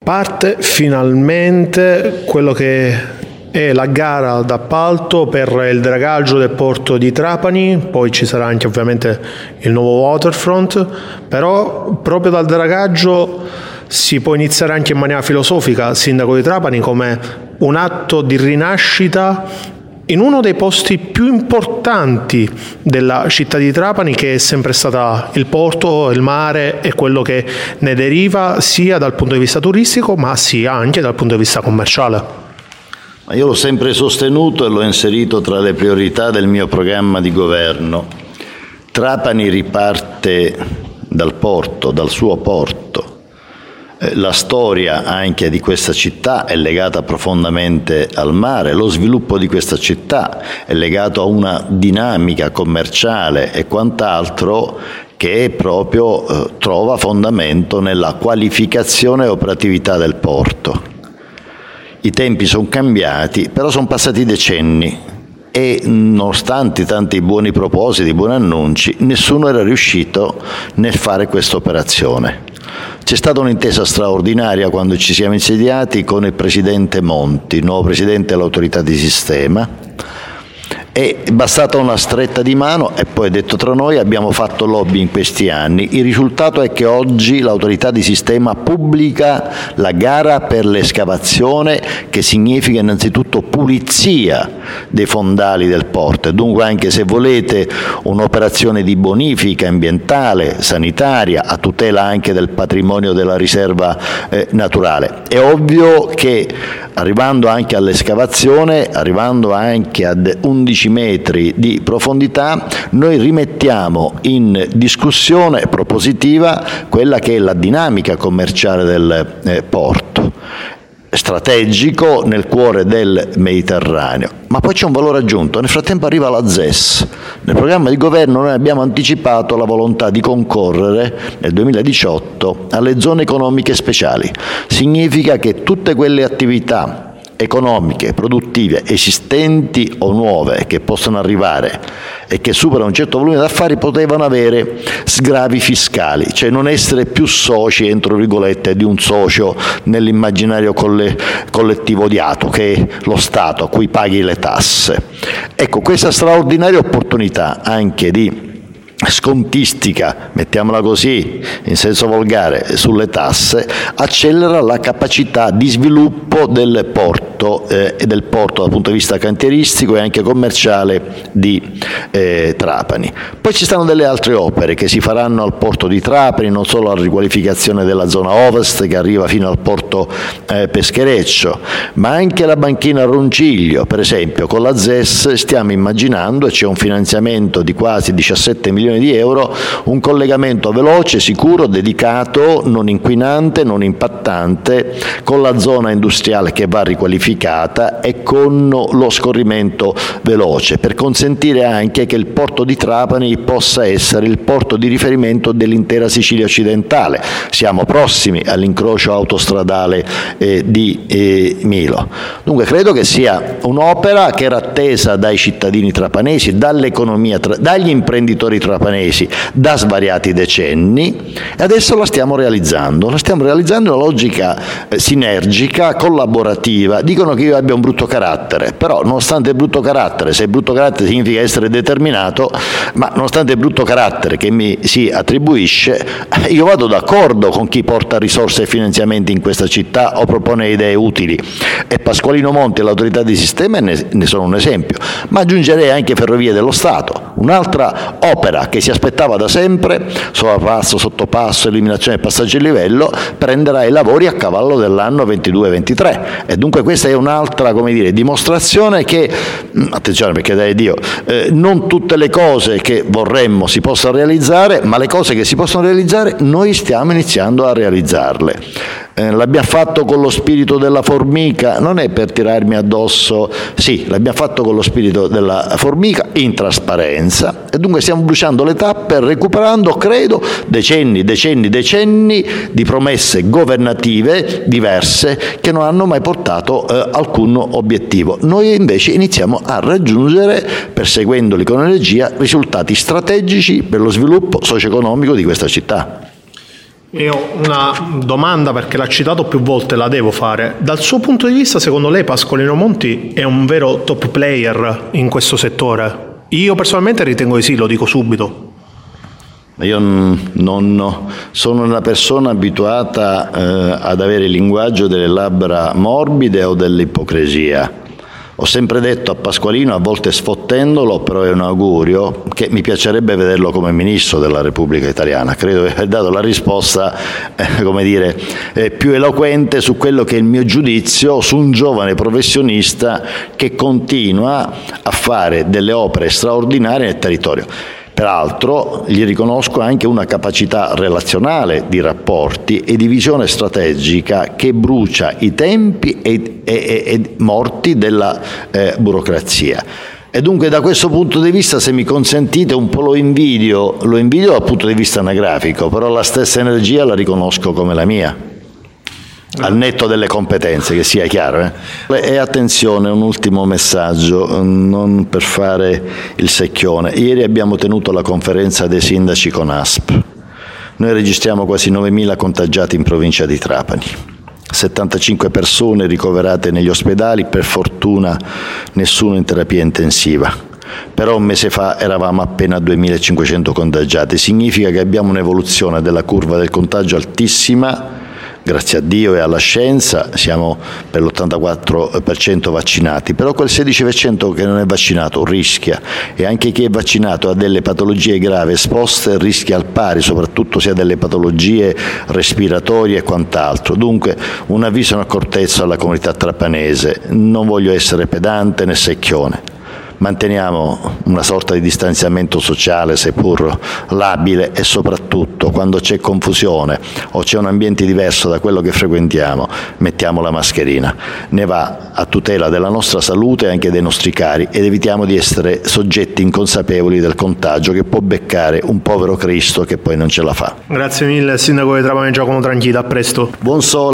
Parte finalmente quello che è la gara d'appalto per il dragaggio del porto di Trapani, poi ci sarà anche ovviamente il nuovo waterfront, però proprio dal dragaggio si può iniziare anche in maniera filosofica, sindaco di Trapani, come un atto di rinascita in uno dei posti più importanti della città di Trapani, che è sempre stata il porto, il mare e quello che ne deriva sia dal punto di vista turistico ma sia anche dal punto di vista commerciale. Io l'ho sempre sostenuto e l'ho inserito tra le priorità del mio programma di governo. Trapani riparte dal porto, dal suo porto. La storia anche di questa città è legata profondamente al mare, lo sviluppo di questa città è legato a una dinamica commerciale e quant'altro che proprio trova fondamento nella qualificazione e operatività del porto. I tempi sono cambiati, però sono passati decenni e nonostante tanti buoni propositi, buoni annunci, nessuno era riuscito nel fare questa operazione. C'è stata un'intesa straordinaria quando ci siamo insediati con il presidente Monti, il nuovo presidente dell'autorità di sistema, è bastata una stretta di mano e poi, detto tra noi, abbiamo fatto lobby in questi anni. Il risultato è che oggi l'autorità di sistema pubblica la gara per l'escavazione, che significa innanzitutto pulizia dei fondali del porto e dunque, anche se volete, un'operazione di bonifica ambientale, sanitaria, a tutela anche del patrimonio della riserva naturale. È ovvio che arrivando anche all'escavazione, arrivando anche ad 11 metri di profondità, noi rimettiamo in discussione propositiva quella che è la dinamica commerciale del porto, strategico nel cuore del Mediterraneo. Ma poi c'è un valore aggiunto, nel frattempo arriva la ZES. Nel programma di governo noi abbiamo anticipato la volontà di concorrere nel 2018 alle zone economiche speciali. Significa che tutte quelle attività economiche, produttive, esistenti o nuove che possono arrivare e che superano un certo volume d'affari potevano avere sgravi fiscali, cioè non essere più soci, entro virgolette, di un socio nell'immaginario collettivo odiato che è lo Stato a cui paghi le tasse. Ecco, questa straordinaria opportunità anche di scontistica, mettiamola così, in senso volgare, sulle tasse, accelera la capacità di sviluppo del porto e del porto dal punto di vista cantieristico e anche commerciale di Trapani. Poi ci stanno delle altre opere che si faranno al porto di Trapani, non solo la riqualificazione della zona ovest che arriva fino al porto peschereccio, ma anche la banchina Ronciglio. Per esempio, con la ZES stiamo immaginando, e c'è un finanziamento di quasi 17 milioni di euro, un collegamento veloce, sicuro, dedicato, non inquinante, non impattante, con la zona industriale che va riqualificata e con lo scorrimento veloce, per consentire anche che il porto di Trapani possa essere il porto di riferimento dell'intera Sicilia occidentale. Siamo prossimi all'incrocio autostradale di Milo. Dunque credo che sia un'opera che era attesa dai cittadini trapanesi, dall'economia, dagli imprenditori trapanesi da svariati decenni, e adesso la stiamo realizzando in una logica sinergica, collaborativa. Dicono che io abbia un brutto carattere, però nonostante il brutto carattere, se il brutto carattere significa essere determinato, ma nonostante il brutto carattere che mi si attribuisce, io vado d'accordo con chi porta risorse e finanziamenti in questa città o propone idee utili, e Pasqualino Monti e l'autorità di sistema ne sono un esempio, ma aggiungerei anche Ferrovie dello Stato, un'altra opera che si aspettava da sempre, sovrappasso, sottopasso, eliminazione del passaggio a livello, prenderà i lavori a cavallo dell'anno 22-23, e dunque questa è un'altra, come dire, dimostrazione che, attenzione perché dai Dio, non tutte le cose che vorremmo si possono realizzare, ma le cose che si possono realizzare noi stiamo iniziando a realizzarle. L'abbiamo fatto con lo spirito della formica, non è per tirarmi addosso, sì, l'abbiamo fatto con lo spirito della formica, in trasparenza, e dunque stiamo bruciando le tappe, recuperando, credo, decenni di promesse governative diverse che non hanno mai portato alcun obiettivo. Noi invece iniziamo a raggiungere, perseguendoli con energia, risultati strategici per lo sviluppo socio-economico di questa città. Io ho una domanda, perché l'ha citato più volte, la devo fare. Dal suo punto di vista, secondo lei Pasqualino Monti è un vero top player in questo settore? Io personalmente ritengo di sì, lo dico subito. Io non sono una persona abituata ad avere il linguaggio delle labbra morbide o dell'ipocrisia. Ho sempre detto a Pasqualino, a volte sfottendolo, però è un augurio, che mi piacerebbe vederlo come Ministro della Repubblica Italiana. Credo di aver dato la risposta, più eloquente su quello che è il mio giudizio su un giovane professionista che continua a fare delle opere straordinarie nel territorio. Peraltro gli riconosco anche una capacità relazionale di rapporti e di visione strategica che brucia i tempi e morti della burocrazia. E dunque da questo punto di vista, se mi consentite, un po' lo invidio dal punto di vista anagrafico, però la stessa energia la riconosco come la mia. Al netto delle competenze, che sia chiaro. E attenzione, un ultimo messaggio, non per fare il secchione. Ieri abbiamo tenuto la conferenza dei sindaci con ASP. Noi registriamo quasi 9.000 contagiati in provincia di Trapani, 75 persone ricoverate negli ospedali, per fortuna nessuno in terapia intensiva. Però un mese fa eravamo appena a 2.500 contagiati. Significa che abbiamo un'evoluzione della curva del contagio altissima. Grazie a Dio e alla scienza siamo per l'84% vaccinati, però quel 16% che non è vaccinato rischia, e anche chi è vaccinato ha delle patologie gravi esposte rischia al pari, soprattutto se ha delle patologie respiratorie e quant'altro. Dunque un avviso e un'accortezza alla comunità trapanese: non voglio essere pedante né secchione. Manteniamo una sorta di distanziamento sociale, seppur labile, e soprattutto quando c'è confusione o c'è un ambiente diverso da quello che frequentiamo, mettiamo la mascherina. Ne va a tutela della nostra salute e anche dei nostri cari, ed evitiamo di essere soggetti inconsapevoli del contagio che può beccare un povero Cristo che poi non ce la fa. Grazie mille, Sindaco di Trapani Giacomo Tranchida, a presto. Buon sole.